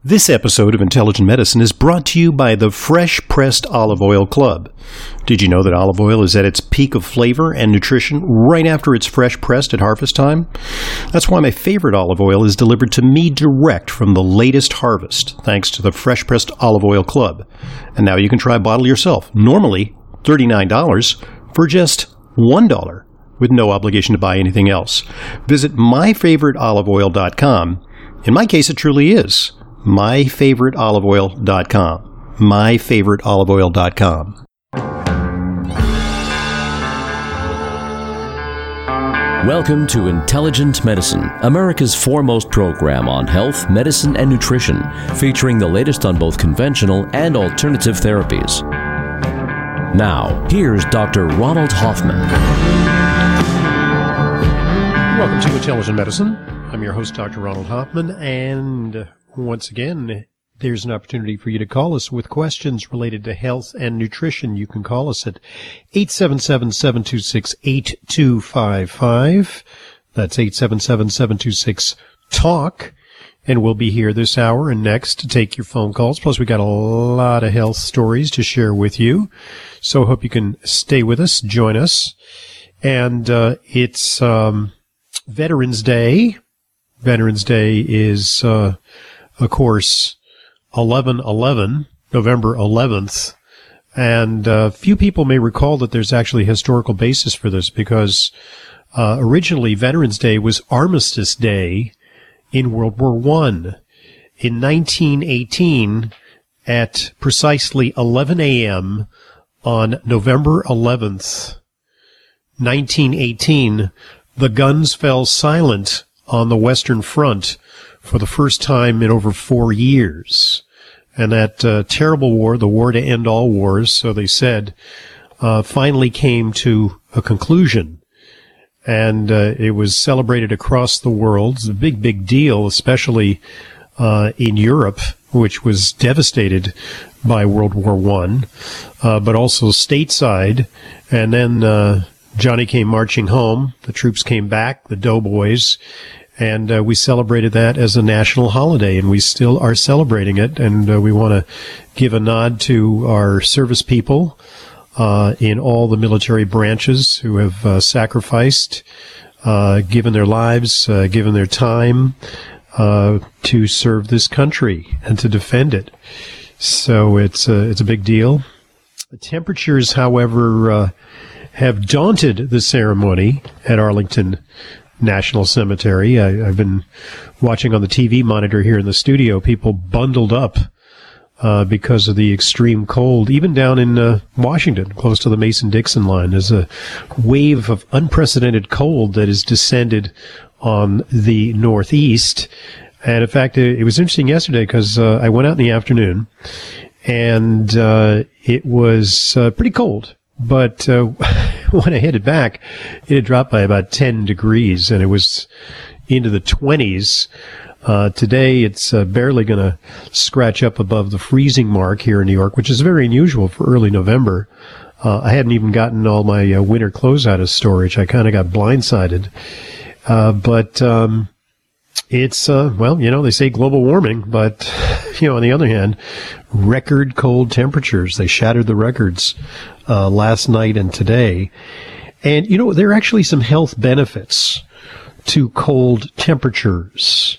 This episode of Intelligent Medicine is brought to you by the Fresh Pressed Olive Oil Club. Did you know that olive oil is at its peak of flavor and nutrition right after it's fresh pressed at harvest time? That's why my favorite olive oil is delivered to me direct from the latest harvest, thanks to the Fresh Pressed Olive Oil Club. And now you can try a bottle yourself, normally $39, for just $1, with no obligation to buy anything else. Visit myfavoriteoliveoil.com. In my case, it truly is. myfavoriteoliveoil.com. myfavoriteoliveoil.com. Welcome to Intelligent Medicine, America's foremost program on health, medicine, and nutrition, featuring the latest on both conventional and alternative therapies. Now, here's Dr. Ronald Hoffman. Welcome to Intelligent Medicine. I'm your host, Dr. Ronald Hoffman, and once again, there's an opportunity for you to call us with questions related to health and nutrition. You can call us at 877-726-8255. That's 877-726-TALK. And we'll be here this hour and next to take your phone calls. Plus, we got a lot of health stories to share with you. So I hope you can stay with us, join us. And it's Veterans Day. Veterans Day is, of course, 11/11, November 11th. And few people may recall that there's actually a historical basis for this because originally Veterans Day was Armistice Day in World War I. In 1918, at precisely 11 a.m. on November 11th, 1918, the guns fell silent on the Western Front for the first time in over 4 years. And that terrible war, the war to end all wars, so they said, finally came to a conclusion. And it was celebrated across the world. It's a big, big deal, especially in Europe, which was devastated by World War I, but also stateside. And then Johnny came marching home. The troops came back, the Doughboys. And we celebrated that as a national holiday, and we still are celebrating it. And we want to give a nod to our service people in all the military branches who have sacrificed, given their lives, given their time to serve this country and to defend it. So it's a big deal. The temperatures, however, have daunted the ceremony at Arlington National Cemetery. I've been watching on the TV monitor here in the studio, people bundled up because of the extreme cold, even down in Washington, close to the Mason-Dixon line. There's a wave of unprecedented cold that has descended on the Northeast. And in fact, it was interesting yesterday because I went out in the afternoon and it was pretty cold. But when I headed back, it had dropped by about 10 degrees, and it was into the 20s. Today, it's barely going to scratch up above the freezing mark here in New York, which is very unusual for early November. I hadn't even gotten all my winter clothes out of storage. I kind of got blindsided. But it's, well, you know, they say global warming, but, you know, on the other hand, record cold temperatures. They shattered the records last night and today. And, you know, there are actually some health benefits to cold temperatures.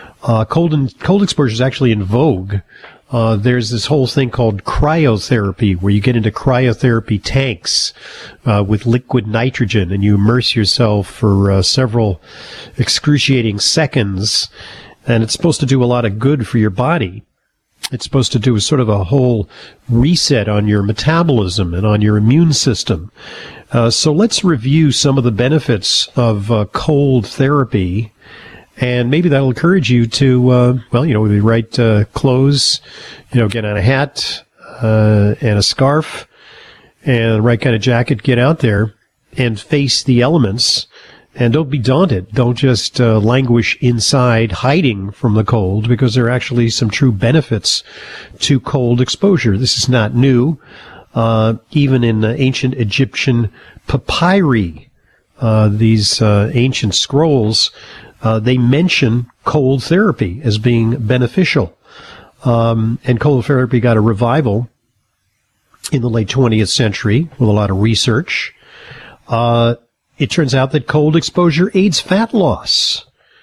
Cold exposure is actually in vogue. There's this whole thing called cryotherapy, where you get into cryotherapy tanks with liquid nitrogen, and you immerse yourself for several excruciating seconds, and it's supposed to do a lot of good for your body. It's supposed to do sort of a whole reset on your metabolism and on your immune system. So let's review some of the benefits of cold therapy. And maybe that'll encourage you to, well, you know, with the right clothes, you know, get on a hat and a scarf and the right kind of jacket, get out there and face the elements. And don't be daunted. Don't just languish inside hiding from the cold, because there are actually some true benefits to cold exposure. This is not new. Even in ancient Egyptian papyri, these ancient scrolls, they mention cold therapy as being beneficial. And cold therapy got a revival in the late 20th century with a lot of research. It turns out that cold exposure aids fat loss.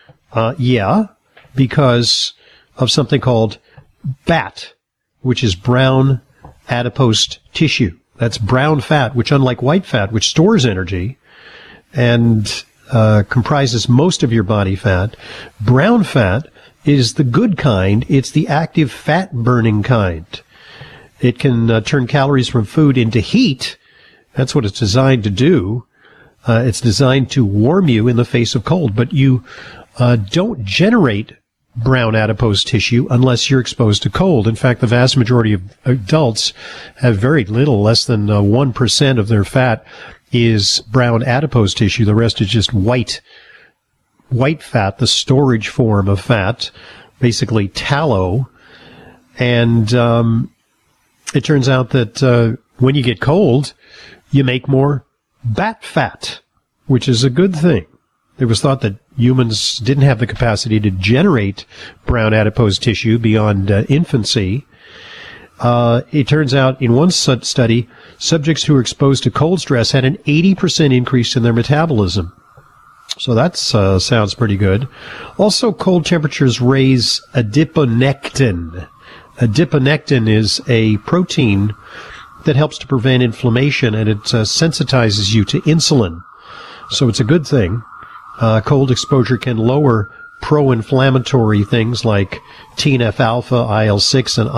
Because of something called BAT, which is brown adipose tissue. That's brown fat, which, unlike white fat, which stores energy and comprises most of your body fat, brown fat is the good kind. It's the active fat-burning kind. It can turn calories from food into heat. That's what it's designed to do. It's designed to warm you in the face of cold, but you don't generate brown adipose tissue unless you're exposed to cold. In fact, the vast majority of adults have very little, less than 1% of their fat is brown adipose tissue. The rest is just white fat, the storage form of fat, basically tallow. And it turns out that when you get cold, you make more BAT fat, which is a good thing. It was thought that humans didn't have the capacity to generate brown adipose tissue beyond infancy. It turns out in one study, subjects who were exposed to cold stress had an 80% increase in their metabolism. So that sounds pretty good. Also, cold temperatures raise adiponectin. Adiponectin is a protein that helps to prevent inflammation, and it sensitizes you to insulin. So it's a good thing. Cold exposure can lower pro-inflammatory things like TNF-alpha, IL-6, and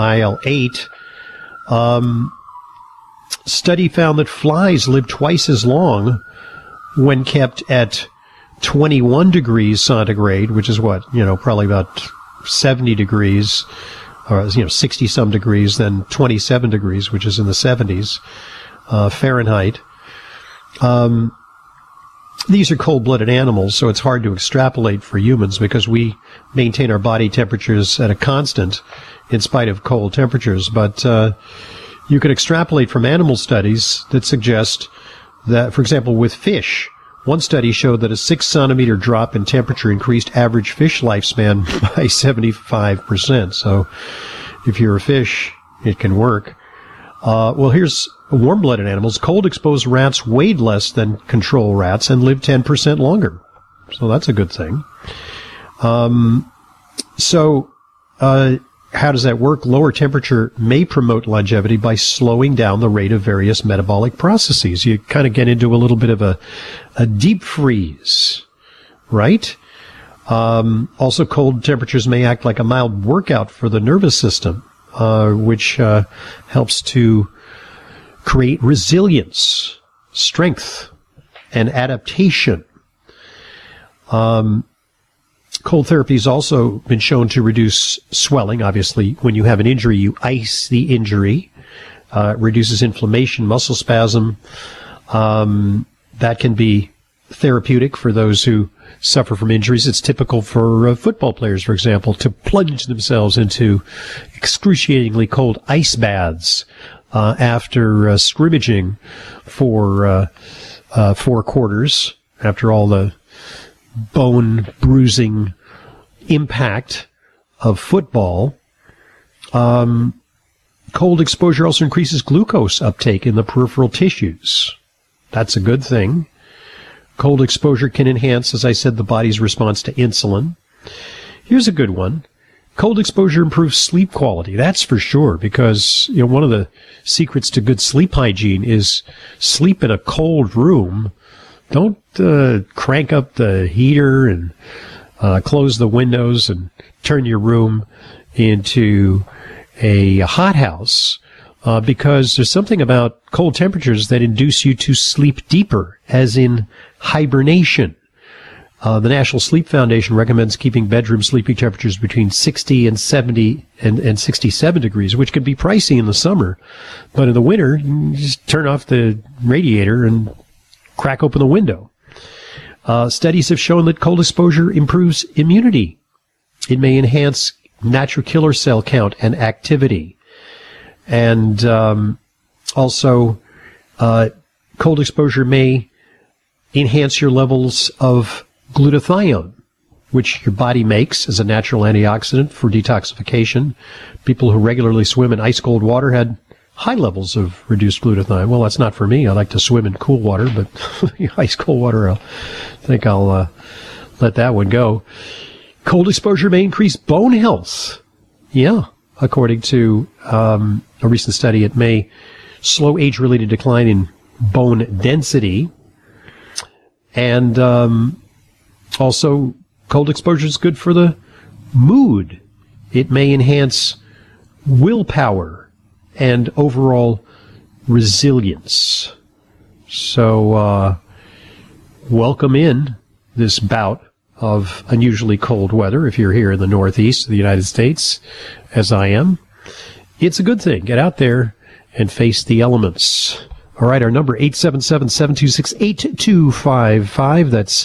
IL-8. Study found that flies live twice as long when kept at 21 degrees centigrade, which is probably about 70 degrees, or 60-some degrees, than 27 degrees, which is in the 70s, Fahrenheit. These are cold-blooded animals, so it's hard to extrapolate for humans because we maintain our body temperatures at a constant in spite of cold temperatures. But you can extrapolate from animal studies that suggest that, for example, with fish, one study showed that a 6-centimeter drop in temperature increased average fish lifespan by 75%. So if you're a fish, it can work. Here's warm-blooded animals. Cold-exposed rats weighed less than control rats and lived 10% longer. So that's a good thing. How does that work? Lower temperature may promote longevity by slowing down the rate of various metabolic processes. You kind of get into a little bit of a deep freeze, right? Also, cold temperatures may act like a mild workout for the nervous system, which helps to create resilience, strength, and adaptation. Cold therapy has also been shown to reduce swelling. Obviously, when you have an injury, you ice the injury. It reduces inflammation, muscle spasm. That can be therapeutic for those who suffer from injuries. It's typical for football players, for example, to plunge themselves into excruciatingly cold ice baths after scrimmaging for 4 quarters, after all the bone-bruising impact of football. Cold exposure also increases glucose uptake in the peripheral tissues. That's a good thing. Cold exposure can enhance, as I said, the body's response to insulin. Here's a good one. Cold exposure improves sleep quality. That's for sure, because one of the secrets to good sleep hygiene is sleep in a cold room. Don't crank up the heater and close the windows and turn your room into a hothouse, because there's something about cold temperatures that induce you to sleep deeper, as in hibernation. The National Sleep Foundation recommends keeping bedroom sleeping temperatures between 60 and 70 and 67 degrees, which can be pricey in the summer. But in the winter, you just turn off the radiator and crack open the window. Studies have shown that cold exposure improves immunity. It may enhance natural killer cell count and activity. And also, cold exposure may enhance your levels of glutathione. which your body makes as a natural antioxidant for detoxification. People who regularly swim in ice cold water had high levels of reduced glutathione. Well, that's not for me. I like to swim in cool water, but ice cold water, I think I'll let that one go. Cold exposure may increase bone health. Yeah, according to a recent study, it may slow age-related decline in bone density. And also, cold exposure is good for the mood. It may enhance willpower and overall resilience. So, welcome in this bout of unusually cold weather if you're here in the Northeast of the United States, as I am. It's a good thing. Get out there and face the elements. All right, our number, 877-726-8255. That's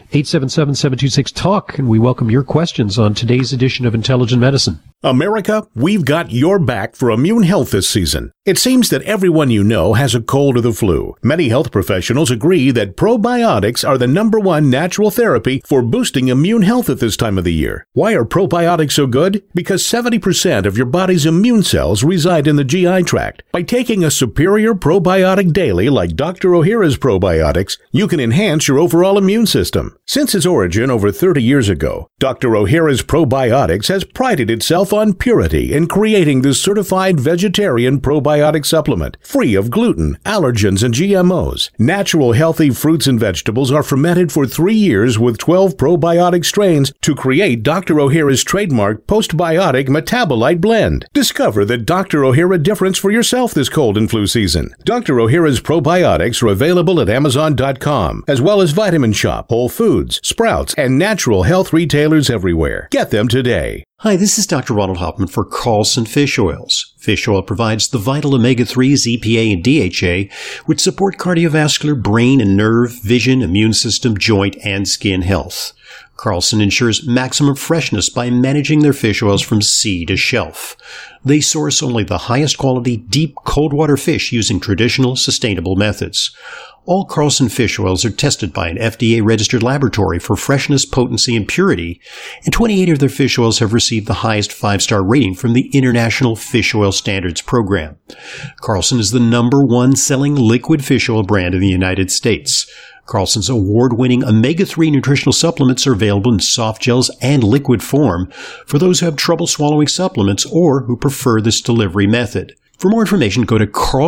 877-726-TALK, and we welcome your questions on today's edition of Intelligent Medicine. America, we've got your back for immune health this season. It seems that everyone you know has a cold or the flu. Many health professionals agree that probiotics are the #1 natural therapy for boosting immune health at this time of the year. Why are probiotics so good? Because 70% of your body's immune cells reside in the GI tract. By taking a superior probiotic daily, like Dr. Ohhira's probiotics, you can enhance your overall immune system. Since its origin over 30 years ago, Dr. Ohhira's probiotics has prided itself on purity in creating this certified vegetarian probiotic supplement, free of gluten, allergens, and GMOs. Natural healthy fruits and vegetables are fermented for 3 years with 12 probiotic strains to create Dr. Ohhira's trademark postbiotic metabolite blend. Discover the Dr. Ohhira difference for yourself this cold and flu season. Dr. Ohhira's probiotics are available at Amazon.com, as well as Vitamin Shop, Whole Foods, Sprouts, and natural health retailers everywhere. Get them today. Hi, this is Dr. Ronald Hoffman for Carlson Fish Oils. Fish oil provides the vital omega-3s, EPA, and DHA, which support cardiovascular, brain and nerve, vision, immune system, joint, and skin health. Carlson ensures maximum freshness by managing their fish oils from sea to shelf. They source only the highest quality, deep, cold water fish using traditional, sustainable methods. All Carlson fish oils are tested by an FDA-registered laboratory for freshness, potency, and purity, and 28 of their fish oils have received the highest 5-star rating from the International Fish Oil Standards Program. Carlson is the #1 selling liquid fish oil brand in the United States. Carlson's award-winning omega-3 nutritional supplements are available in soft gels and liquid form for those who have trouble swallowing supplements or who prefer this delivery method. For more information, go to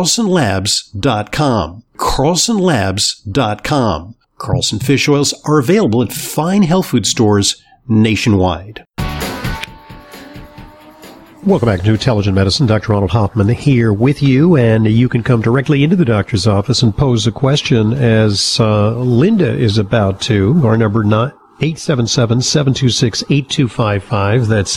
carlsonlabs.com. carlsonlabs.com. Carlson fish oils are available at fine health food stores nationwide. Welcome back to Intelligent Medicine. Dr. Ronald Hoffman here with you, and you can come directly into the doctor's office and pose a question as Linda is about to. Our number 877-726-8255. That's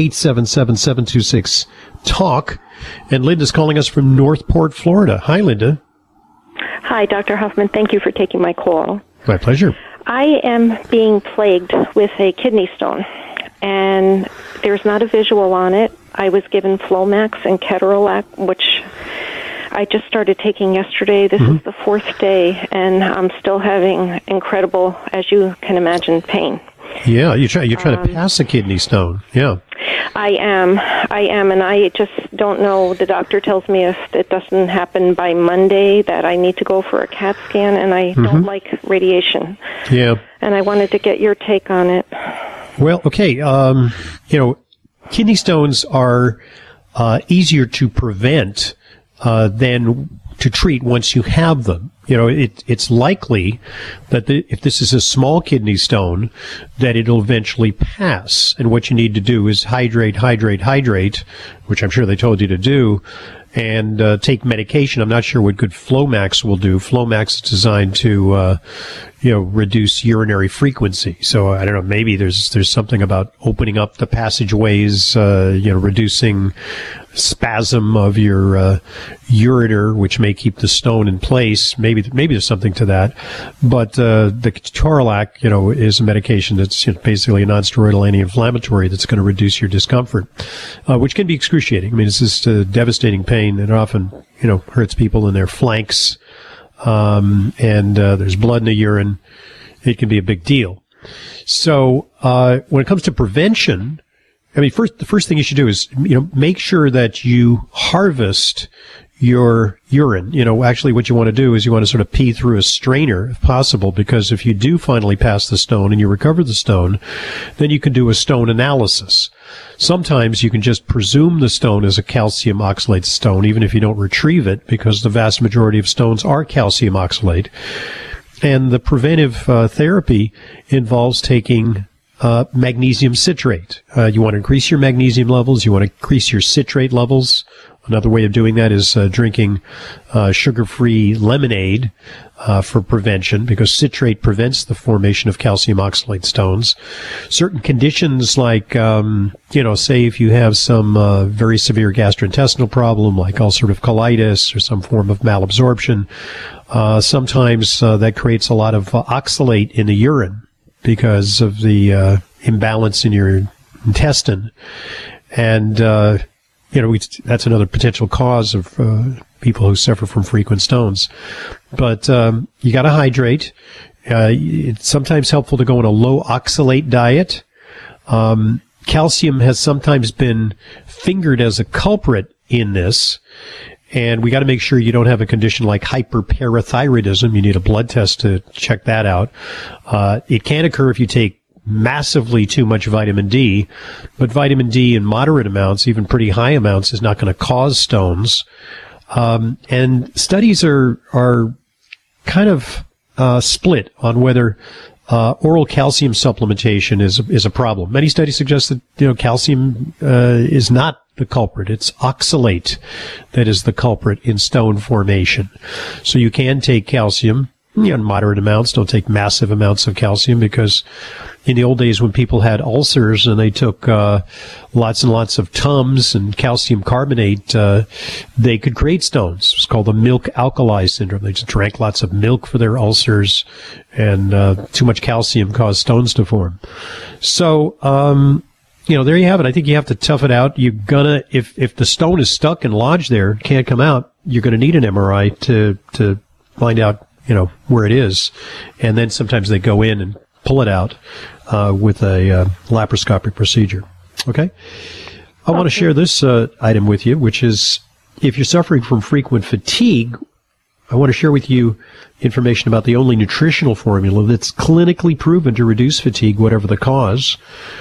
877-726-TALK. And Linda's calling us from Northport, Florida. Hi, Linda. Hi, Dr. Hoffman. Thank you for taking my call. My pleasure. I am being plagued with a kidney stone, and there's not a visual on it. I was given Flomax and Ketorolac, which I just started taking yesterday. This is the 4th day, and I'm still having incredible, as you can imagine, pain. Yeah, you're trying to pass a kidney stone. Yeah. I am, and I just don't know. The doctor tells me if it doesn't happen by Monday that I need to go for a CAT scan, and I don't like radiation. Yeah. And I wanted to get your take on it. Well, okay. Kidney stones are easier to prevent than to treat once you have them. It's likely that if this is a small kidney stone, that it'll eventually pass. And what you need to do is hydrate, which I'm sure they told you to do, and take medication. I'm not sure what good Flomax will do. Flomax is designed to, reduce urinary frequency. So I don't know, maybe there's something about opening up the passageways, reducing spasm of your ureter, which may keep the stone in place. Maybe there's something to that. But the Ketorolac, is a medication that's basically a non-steroidal anti-inflammatory that's going to reduce your discomfort, which can be excruciating. I mean, it's just devastating pain, and it often hurts people in their flanks, and there's blood in the urine. It can be a big deal. So when it comes to prevention, I mean, the first thing you should do is, make sure that you harvest your urine. Actually what you want to do is you want to sort of pee through a strainer if possible, because if you do finally pass the stone and you recover the stone, then you can do a stone analysis. Sometimes you can just presume the stone is a calcium oxalate stone, even if you don't retrieve it, because the vast majority of stones are calcium oxalate. And the preventive therapy involves taking magnesium citrate. You want to increase your magnesium levels. You want to increase your citrate levels. Another way of doing that is drinking sugar-free lemonade for prevention, because citrate prevents the formation of calcium oxalate stones. Certain conditions like, say if you have some very severe gastrointestinal problem like ulcerative colitis or some form of malabsorption, sometimes that creates a lot of oxalate in the urine because of the imbalance in your intestine. And that's another potential cause of people who suffer from frequent stones. But you got to hydrate. It's sometimes helpful to go on a low oxalate diet. Calcium has sometimes been fingered as a culprit in this. And we got to make sure you don't have a condition like hyperparathyroidism. You need a blood test to check that out. It can occur if you take massively too much vitamin D, but vitamin D in moderate amounts, even pretty high amounts, is not going to cause stones. And studies are kind of split on whether oral calcium supplementation is a problem. Many studies suggest that calcium is not the culprit. It's oxalate that is the culprit in stone formation. So you can take calcium in moderate amounts. Don't take massive amounts of calcium, because in the old days when people had ulcers and they took lots and lots of Tums and calcium carbonate, they could create stones. It's called the milk alkali syndrome. They just drank lots of milk for their ulcers, and too much calcium caused stones to form. So there you have it. I think you have to tough it out. You're gonna, if the stone is stuck and lodged there, can't come out, you're gonna need an MRI to find out where it is. And then sometimes they go in and pull it out with a laparoscopic procedure. Okay? I want to share this item with you, which is, if you're suffering from frequent fatigue, I want to share with you information about the only nutritional formula that's clinically proven to reduce fatigue, whatever the cause.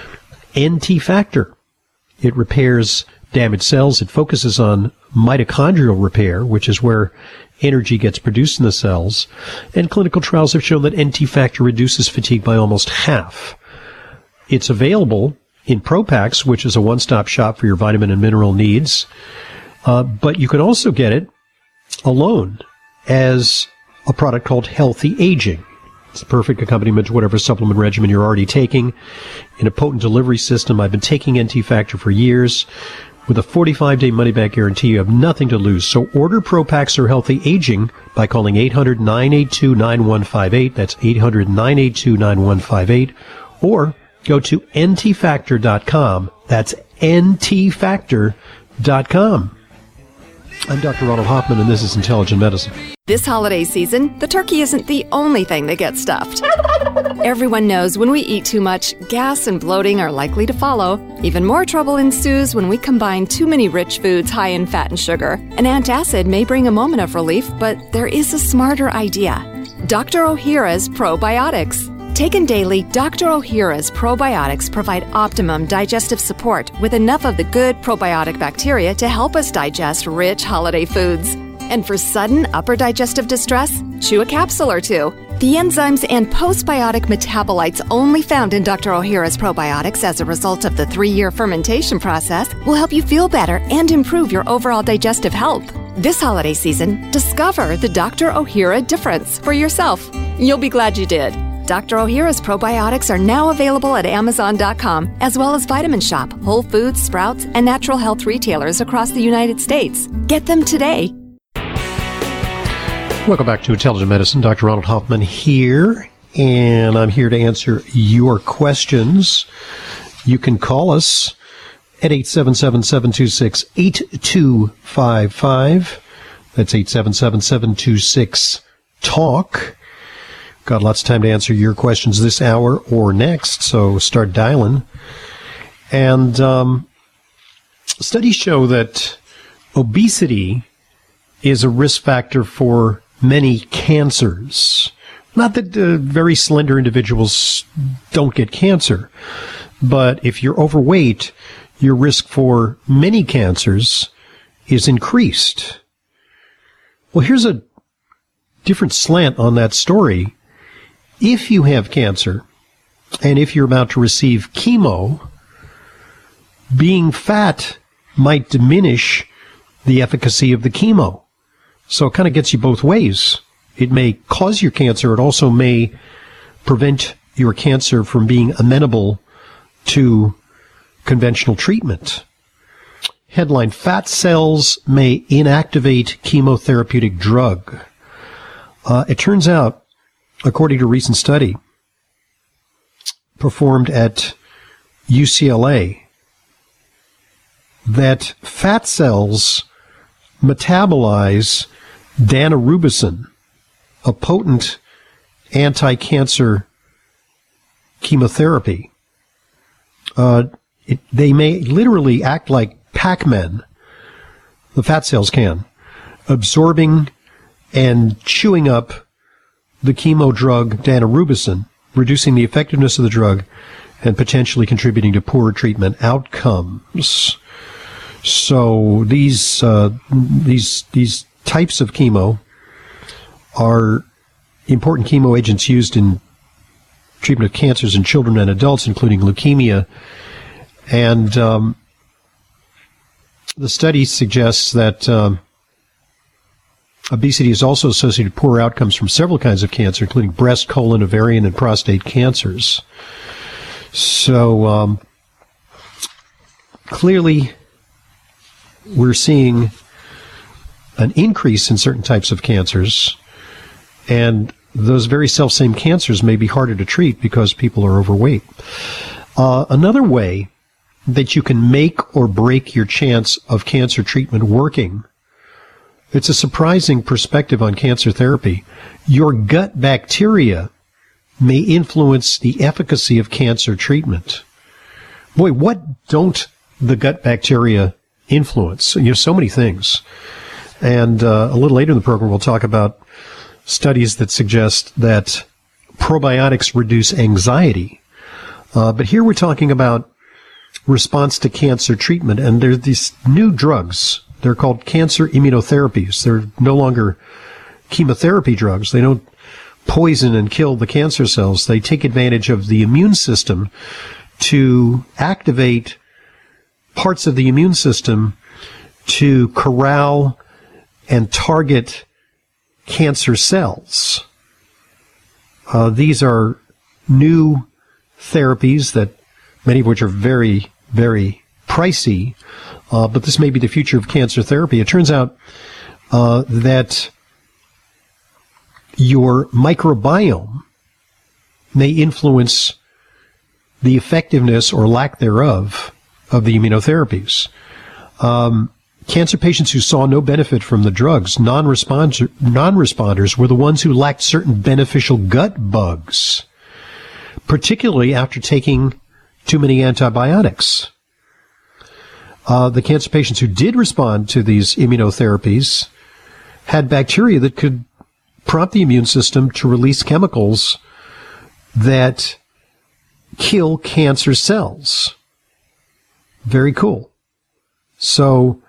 NT Factor. It repairs damaged cells. It focuses on mitochondrial repair, which is where energy gets produced in the cells. And clinical trials have shown that NT Factor reduces fatigue by almost half. It's available in ProPaks, which is a one-stop shop for your vitamin and mineral needs. But you can also get it alone as a product called Healthy Aging. It's the perfect accompaniment to whatever supplement regimen you're already taking. In a potent delivery system, I've been taking NT Factor for years. With a 45-day money-back guarantee, you have nothing to lose. So order ProPaks or Healthy Aging by calling 800-982-9158. That's 800-982-9158. Or go to ntfactor.com. That's ntfactor.com. I'm Dr. Ronald Hoffman, and this is Intelligent Medicine. This holiday season, the turkey isn't the only thing that gets stuffed. Everyone knows when we eat too much, gas and bloating are likely to follow. Even more trouble ensues when we combine too many rich foods high in fat and sugar. An antacid may bring a moment of relief, but there is a smarter idea. Dr. Ohhira's Probiotics. Taken daily, Dr. Ohhira's probiotics provide optimum digestive support with enough of the good probiotic bacteria to help us digest rich holiday foods. And for sudden upper digestive distress, chew a capsule or two. The enzymes and postbiotic metabolites only found in Dr. Ohhira's probiotics as a result of the 3-year fermentation process will help you feel better and improve your overall digestive health. This holiday season, discover the Dr. Ohhira difference for yourself. You'll be glad you did. Dr. Ohhira's probiotics are now available at Amazon.com, as well as Vitamin Shop, Whole Foods, Sprouts, and natural health retailers across the United States. Get them today. Welcome back to Intelligent Medicine. Dr. Ronald Hoffman here, and I'm here to answer your questions. You can call us at 877-726-8255. That's 877-726-TALK. Got lots of time to answer your questions this hour or next, so start dialing. And studies show that obesity is a risk factor for many cancers. Not that very slender individuals don't get cancer, but if you're overweight, your risk for many cancers is increased. Well, here's a different slant on that story. If you have cancer, and if you're about to receive chemo, being fat might diminish the efficacy of the chemo. So it kind of gets you both ways. It may cause your cancer. It also may prevent your cancer from being amenable to conventional treatment. Headline, fat cells may inactivate chemotherapeutic drug. It turns out, according to a recent study performed at UCLA, that fat cells metabolize daunorubicin, a potent anti-cancer chemotherapy. They may literally act like Pac-Man, the fat cells can, absorbing and chewing up the chemo drug daunorubicin, reducing the effectiveness of the drug and potentially contributing to poorer treatment outcomes. So these types of chemo are important chemo agents used in treatment of cancers in children and adults, including leukemia. And the study suggests that obesity is also associated with poor outcomes from several kinds of cancer, including breast, colon, ovarian, and prostate cancers. So clearly, we're seeing an increase in certain types of cancers, and those very self-same cancers may be harder to treat because people are overweight. Another way that you can make or break your chance of cancer treatment working, it's a surprising perspective on cancer therapy. Your gut bacteria may influence the efficacy of cancer treatment. Boy, what don't the gut bacteria influence? So many things. And a little later in the program, we'll talk about studies that suggest that probiotics reduce anxiety. But here we're talking about response to cancer treatment, and there's these new drugs. They're called cancer immunotherapies. They're no longer chemotherapy drugs. They don't poison and kill the cancer cells. They take advantage of the immune system to activate parts of the immune system to corral and target cancer cells. These are new therapies that many of which are very, very pricey, but this may be the future of cancer therapy. It turns out that your microbiome may influence the effectiveness or lack thereof of the immunotherapies. Cancer patients who saw no benefit from the drugs, non-responders, were the ones who lacked certain beneficial gut bugs, particularly after taking too many antibiotics. The cancer patients who did respond to these immunotherapies had bacteria that could prompt the immune system to release chemicals that kill cancer cells. Very cool. So,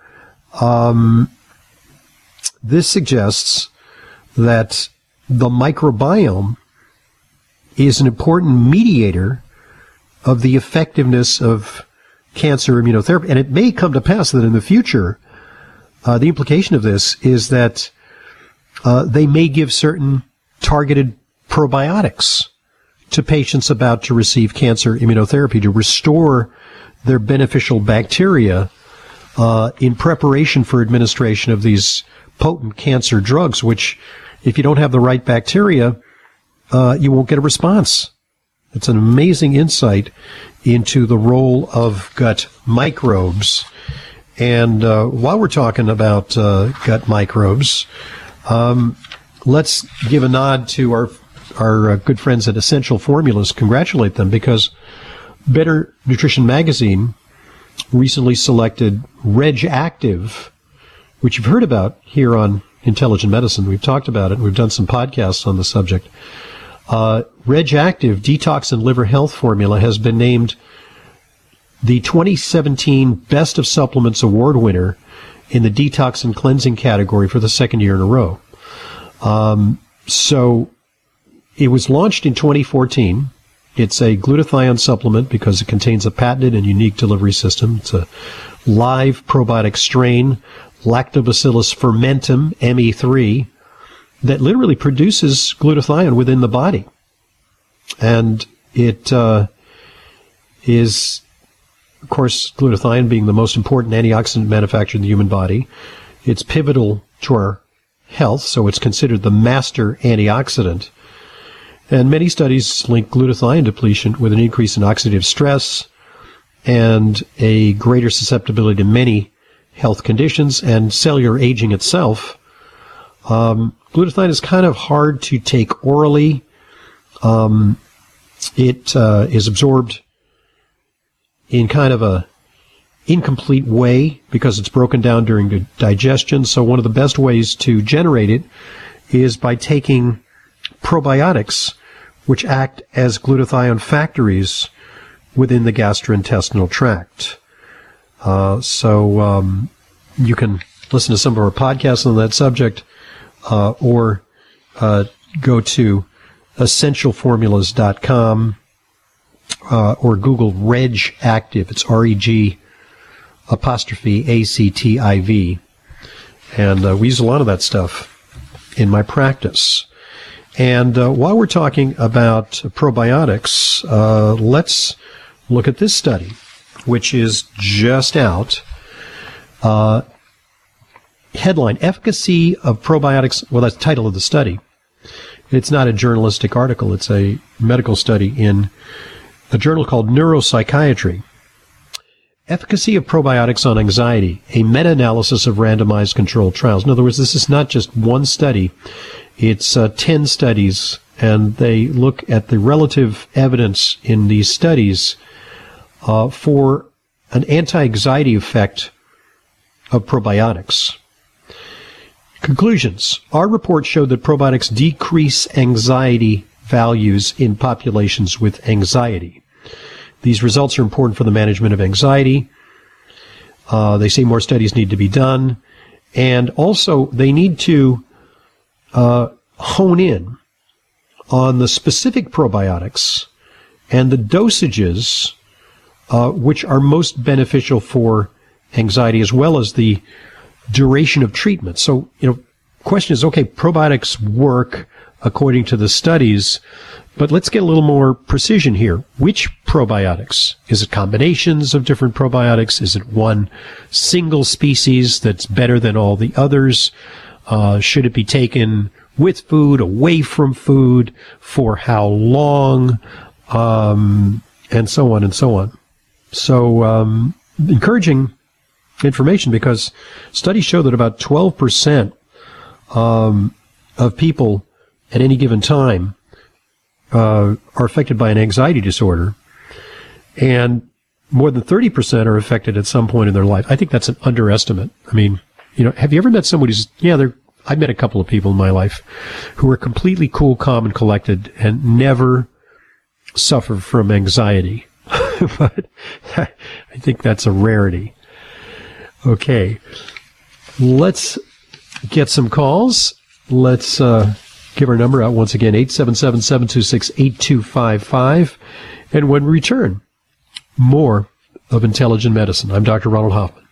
this suggests that the microbiome is an important mediator of the effectiveness of cancer immunotherapy. And it may come to pass that in the future, the implication of this is that they may give certain targeted probiotics to patients about to receive cancer immunotherapy to restore their beneficial bacteria in preparation for administration of these potent cancer drugs, which, if you don't have the right bacteria, you won't get a response. It's an amazing insight into the role of gut microbes. And while we're talking about gut microbes, let's give a nod to our our good friends at Essential Formulas congratulate them because Better Nutrition Magazine recently selected Reg Active, which you've heard about here on Intelligent Medicine. We've talked about it. We've done some podcasts on the subject. Reg Active Detox and Liver Health Formula has been named the 2017 Best of Supplements Award winner in the detox and cleansing category for the second year in a row. So it was launched in 2014. It's a glutathione supplement because it contains a patented and unique delivery system. It's a live probiotic strain, Lactobacillus fermentum, ME3, that literally produces glutathione within the body. And it is, of course, glutathione being the most important antioxidant manufactured in the human body. It's pivotal to our health, so it's considered the master antioxidant. And many studies link glutathione depletion with an increase in oxidative stress and a greater susceptibility to many health conditions and cellular aging itself. Glutathione is kind of hard to take orally. It is absorbed in kind of a incomplete way because it's broken down during the digestion. So one of the best ways to generate it is by taking probiotics, which act as glutathione factories within the gastrointestinal tract. So you can listen to some of our podcasts on that subject, or go to essentialformulas.com, or Google Reg Active. It's REG''ACTIV. And we use a lot of that stuff in my practice. And while we're talking about probiotics, let's look at this study, which is just out. Headline, Efficacy of Probiotics. Well, that's the title of the study. It's not a journalistic article. It's a medical study in a journal called Neuropsychiatry. Efficacy of Probiotics on Anxiety, a meta-analysis of randomized controlled trials. In other words, this is not just one study. It's 10 studies, and they look at the relative evidence in these studies for an anti-anxiety effect of probiotics. Conclusions. Our report showed that probiotics decrease anxiety values in populations with anxiety. These results are important for the management of anxiety. They say more studies need to be done. And also, they need to hone in on the specific probiotics and the dosages which are most beneficial for anxiety, as well as the duration of treatment. So, question is, okay, probiotics work according to the studies, but let's get a little more precision here. Which probiotics? Is it combinations of different probiotics? Is it one single species that's better than all the others? Should it be taken with food, away from food, for how long, and so on and so on. So, encouraging information, because studies show that about 12% of people at any given time are affected by an anxiety disorder, and more than 30% are affected at some point in their life. I think that's an underestimate. I mean, have you ever met somebody who's, I've met a couple of people in my life who are completely cool, calm, and collected and never suffer from anxiety. But I think that's a rarity. Okay. Let's get some calls. Let's give our number out once again, 877-726-8255. And when we return, more of Intelligent Medicine. I'm Dr. Ronald Hoffman.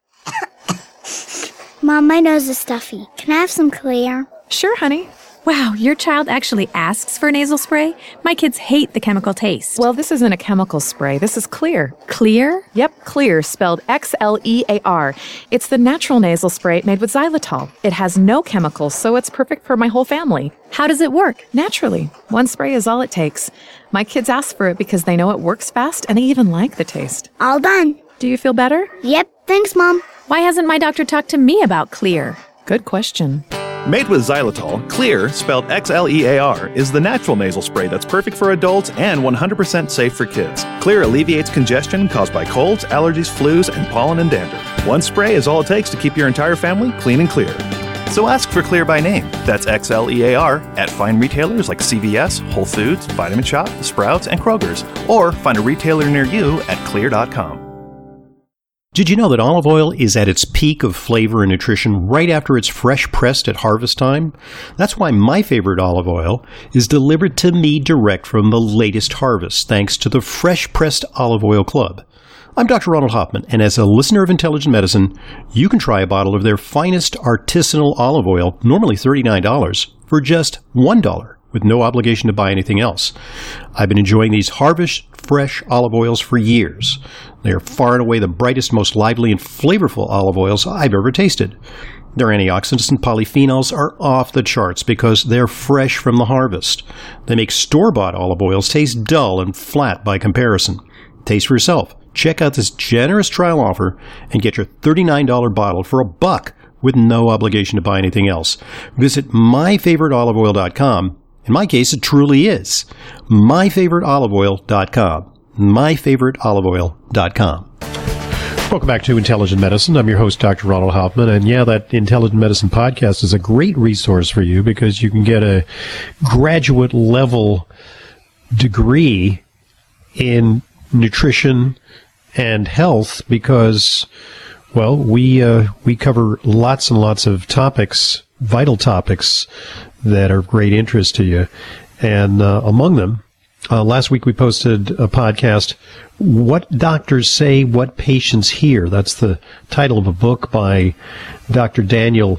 Mom, my nose is stuffy. Can I have some Clear? Sure, honey. Wow, your child actually asks for nasal spray? My kids hate the chemical taste. Well, this isn't a chemical spray. This is Clear. Clear? Yep, Clear, spelled Xlear. It's the natural nasal spray made with xylitol. It has no chemicals, so it's perfect for my whole family. How does it work? Naturally. One spray is all it takes. My kids ask for it because they know it works fast, and they even like the taste. All done. Do you feel better? Yep, thanks, Mom. Why hasn't my doctor talked to me about Clear? Good question. Made with xylitol, Xlear, spelled Xlear, is the natural nasal spray that's perfect for adults and 100% safe for kids. Xlear alleviates congestion caused by colds, allergies, flus, and pollen and dander. One spray is all it takes to keep your entire family clean and clear. So ask for Xlear by name. That's Xlear at fine retailers like CVS, Whole Foods, Vitamin Shop, Sprouts, and Kroger's. Or find a retailer near you at Xlear.com. Did you know that olive oil is at its peak of flavor and nutrition right after it's fresh pressed at harvest time? That's why my favorite olive oil is delivered to me direct from the latest harvest, thanks to the Fresh Pressed Olive Oil Club. I'm Dr. Ronald Hoffman, and as a listener of Intelligent Medicine, you can try a bottle of their finest artisanal olive oil, normally $39, for just $1, with no obligation to buy anything else. I've been enjoying these Harvest Fresh olive oils for years. They are far and away the brightest, most lively, and flavorful olive oils I've ever tasted. Their antioxidants and polyphenols are off the charts because they're fresh from the harvest. They make store-bought olive oils taste dull and flat by comparison. Taste for yourself. Check out this generous trial offer and get your $39 bottle for $1 with no obligation to buy anything else. Visit myfavoriteoliveoil.com. In my case, it truly is. myfavoriteoliveoil.com. myfavoriteoliveoil.com. Welcome back to Intelligent Medicine. I'm your host, Dr. Ronald Hoffman. And yeah, that Intelligent Medicine podcast is a great resource for you because you can get a graduate level degree in nutrition and health because, well, we cover lots and lots of topics, vital topics that are of great interest to you. And among them, last week we posted a podcast, What Doctors Say, What Patients Hear. That's the title of a book by Dr. Danielle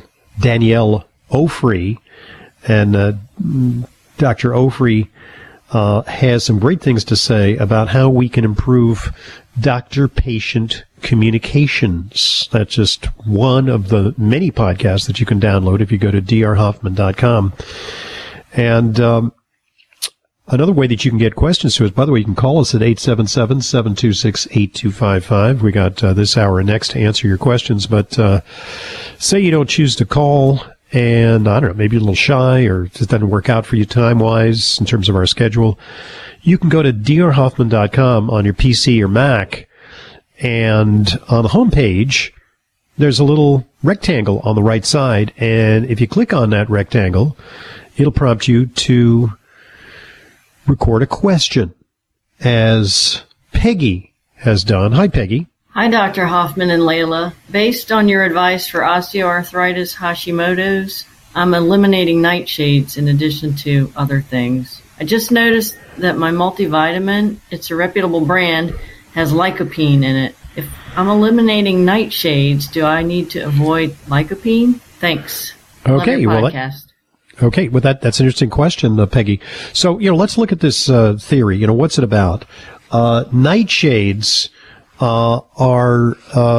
Ofri. And Dr. Ofri has some great things to say about how we can improve doctor-patient communications. That's just one of the many podcasts that you can download if you go to drhoffman.com. And another way that you can get questions to us, by the way, you can call us at 877-726-8255. We got this hour and next to answer your questions. But say you don't choose to call, and I don't know, maybe a little shy or it just doesn't work out for you time-wise in terms of our schedule, you can go to drhoffman.com on your PC or Mac, and on the home page, there's a little rectangle on the right side, and if you click on that rectangle, it'll prompt you to record a question, as Peggy has done. Hi, Peggy. Hi, Dr. Hoffman and Layla. Based on your advice for osteoarthritis Hashimoto's, I'm eliminating nightshades in addition to other things. I just noticed that my multivitamin, it's a reputable brand, has lycopene in it. If I'm eliminating nightshades, do I need to avoid lycopene? Thanks. Okay, well, okay, well, that's an interesting question, Peggy. So, let's look at this theory. What's it about? Nightshades are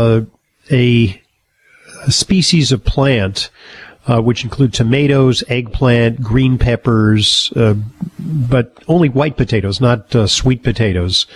a species of plant which include tomatoes, eggplant, green peppers, but only white potatoes, not sweet potatoes.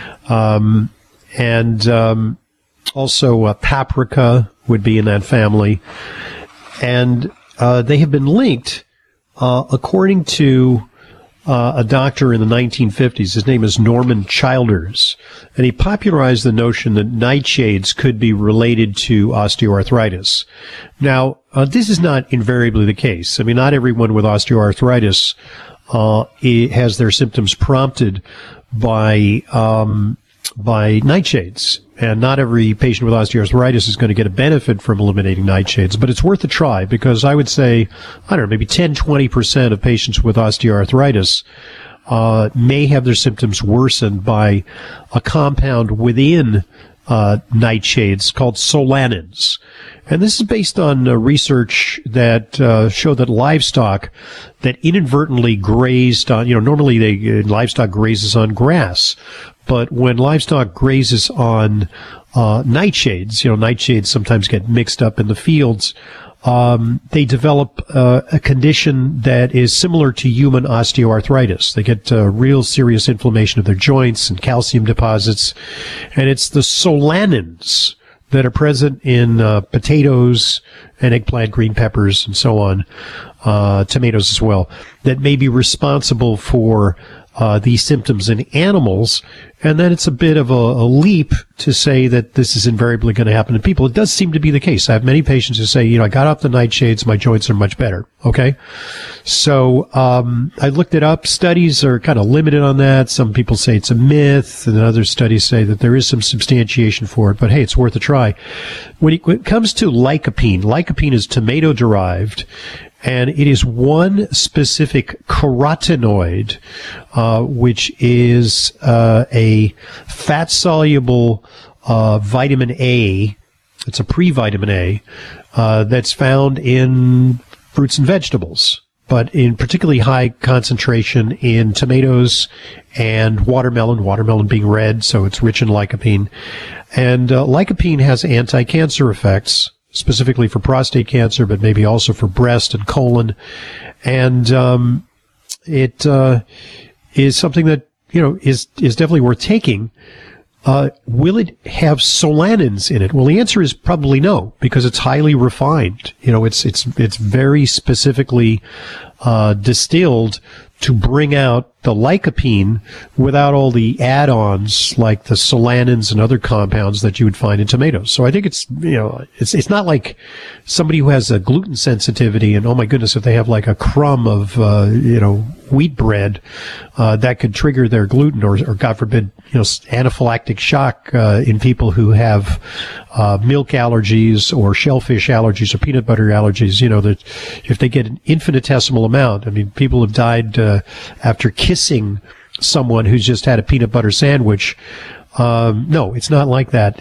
And also paprika would be in that family. And they have been linked, according to a doctor in the 1950s. His name is Norman Childers, and he popularized the notion that nightshades could be related to osteoarthritis. Now, this is not invariably the case. I mean, not everyone with osteoarthritis has their symptoms prompted by nightshades. And not every patient with osteoarthritis is going to get a benefit from eliminating nightshades, but it's worth a try because I would say, maybe 10-20% of patients with osteoarthritis may have their symptoms worsened by a compound within nightshades called solanins. And this is based on research that show that livestock that inadvertently grazed on, normally livestock grazes on grass. But when livestock grazes on nightshades, nightshades sometimes get mixed up in the fields, they develop a condition that is similar to human osteoarthritis. They get real serious inflammation of their joints and calcium deposits. And it's the solanins that are present in potatoes and eggplant, green peppers, and so on, tomatoes as well, that may be responsible for these symptoms in animals. And then it's a bit of a leap to say that this is invariably going to happen in people. It does seem to be the case. I have many patients who say, I got off the nightshades, my joints are much better. Okay. So, I looked it up. Studies are kind of limited on that. Some people say it's a myth, and other studies say that there is some substantiation for it, but hey, it's worth a try. When it comes to lycopene is tomato derived, and it is one specific carotenoid, which is a fat-soluble vitamin A. It's a pre-vitamin A that's found in fruits and vegetables, but in particularly high concentration in tomatoes and watermelon being red, so it's rich in lycopene. And lycopene has anti-cancer effects, specifically for prostate cancer, but maybe also for breast and colon. And it is something that, is definitely worth taking. Will it have solanins in it? Well, the answer is probably no, because it's highly refined. It's very specifically distilled to bring out the lycopene without all the add-ons like the solanins and other compounds that you would find in tomatoes. So I think it's not like somebody who has a gluten sensitivity and, oh my goodness, if they have like a crumb of, wheat bread, that could trigger their gluten or God forbid, anaphylactic shock, in people who have, milk allergies or shellfish allergies or peanut butter allergies, that if they get an infinitesimal amount, people have died, after kissing someone who's just had a peanut butter sandwich. No, it's not like that.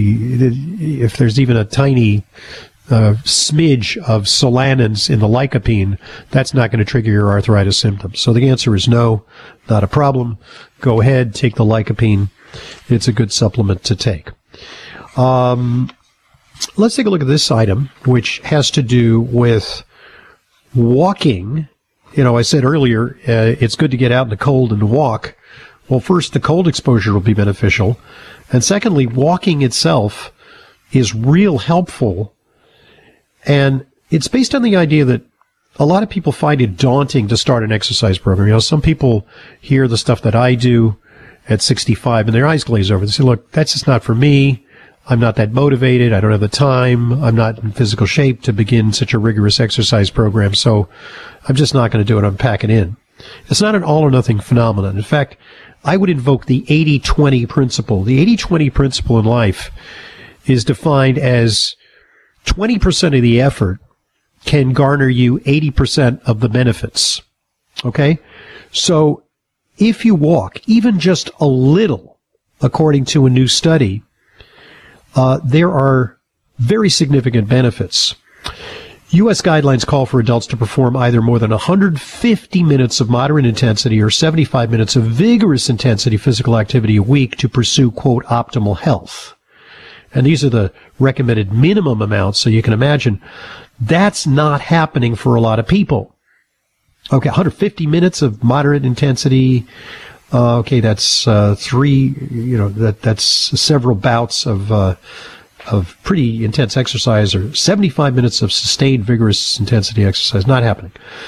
If there's even a tiny smidge of solanins in the lycopene, that's not going to trigger your arthritis symptoms. So the answer is no, not a problem. Go ahead, take the lycopene. It's a good supplement to take. Let's take a look at this item, which has to do with walking. I said earlier, it's good to get out in the cold and walk. Well, first, the cold exposure will be beneficial. And secondly, walking itself is real helpful. And it's based on the idea that a lot of people find it daunting to start an exercise program. Some people hear the stuff that I do at 65 and their eyes glaze over. They say, look, that's just not for me. I'm not that motivated. I don't have the time. I'm not in physical shape to begin such a rigorous exercise program. So I'm just not going to do it. I'm packing in. It's not an all or nothing phenomenon. In fact, I would invoke the 80-20 principle. The 80-20 principle in life is defined as 20% of the effort can garner you 80% of the benefits. Okay? So if you walk even just a little, according to a new study, there are very significant benefits. U.S. guidelines call for adults to perform either more than 150 minutes of moderate intensity or 75 minutes of vigorous intensity physical activity a week to pursue, quote, optimal health. And these are the recommended minimum amounts, so you can imagine that's not happening for a lot of people. Okay, 150 minutes of moderate intensity. Okay, that's that's several bouts of pretty intense exercise, or 75 minutes of sustained vigorous intensity exercise. Not happening.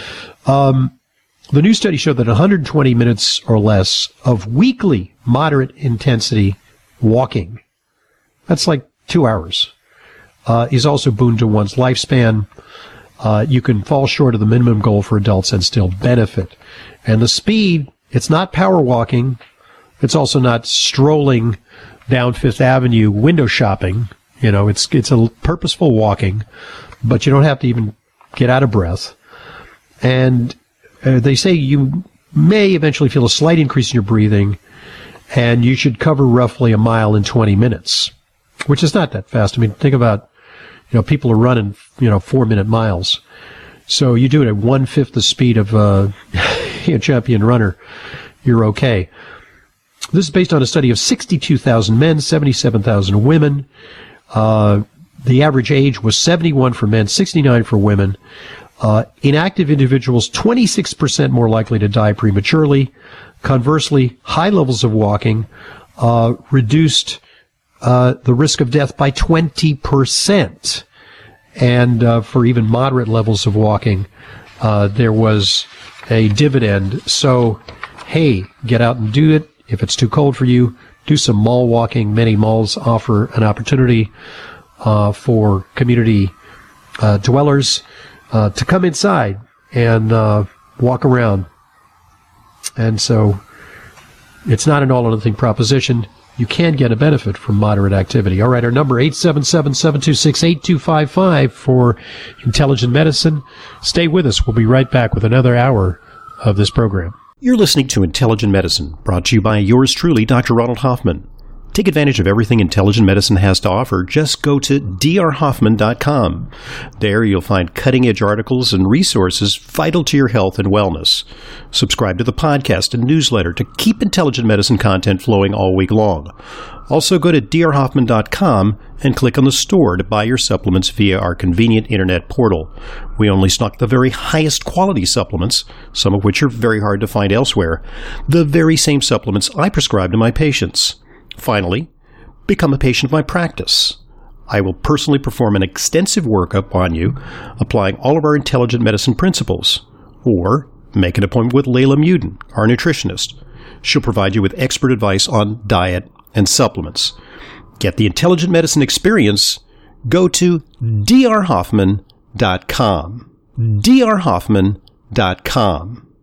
The new study showed that 120 minutes or less of weekly moderate intensity walking, that's like 2 hours, is also boon to one's lifespan. You can fall short of the minimum goal for adults and still benefit. And the speed, it's not power walking. It's also not strolling down Fifth Avenue window shopping. It's a purposeful walking, but you don't have to even get out of breath. And they say you may eventually feel a slight increase in your breathing, and you should cover roughly a mile in 20 minutes, which is not that fast. Think about, people are running, 4-minute miles. So you do it at 1/5 the speed of a champion runner, you're okay. This is based on a study of 62,000 men, 77,000 women. The average age was 71 for men, 69 for women. Inactive individuals, 26% more likely to die prematurely. Conversely, high levels of walking reduced the risk of death by 20%. And for even moderate levels of walking, there was a dividend. So, hey, get out and do it. If it's too cold for you, do some mall walking. Many malls offer an opportunity for community dwellers to come inside and walk around. And so it's not an all or nothing proposition. You can get a benefit from moderate activity. All right, our number 877-726-8255 for Intelligent Medicine. Stay with us. We'll be right back with another hour of this program. You're listening to Intelligent Medicine, brought to you by yours truly, Dr. Ronald Hoffman. Take advantage of everything Intelligent Medicine has to offer. Just go to drhoffman.com. There you'll find cutting-edge articles and resources vital to your health and wellness. Subscribe to the podcast and newsletter to keep Intelligent Medicine content flowing all week long. Also go to drhoffman.com and click on the store to buy your supplements via our convenient internet portal. We only stock the very highest quality supplements, some of which are very hard to find elsewhere, the very same supplements I prescribe to my patients. Finally, become a patient of my practice. I will personally perform an extensive workup on you, applying all of our Intelligent Medicine principles. Or make an appointment with Layla Muden, our nutritionist. She'll provide you with expert advice on diet and supplements. Get the Intelligent Medicine experience. Go to drhoffman.com. drhoffman.com.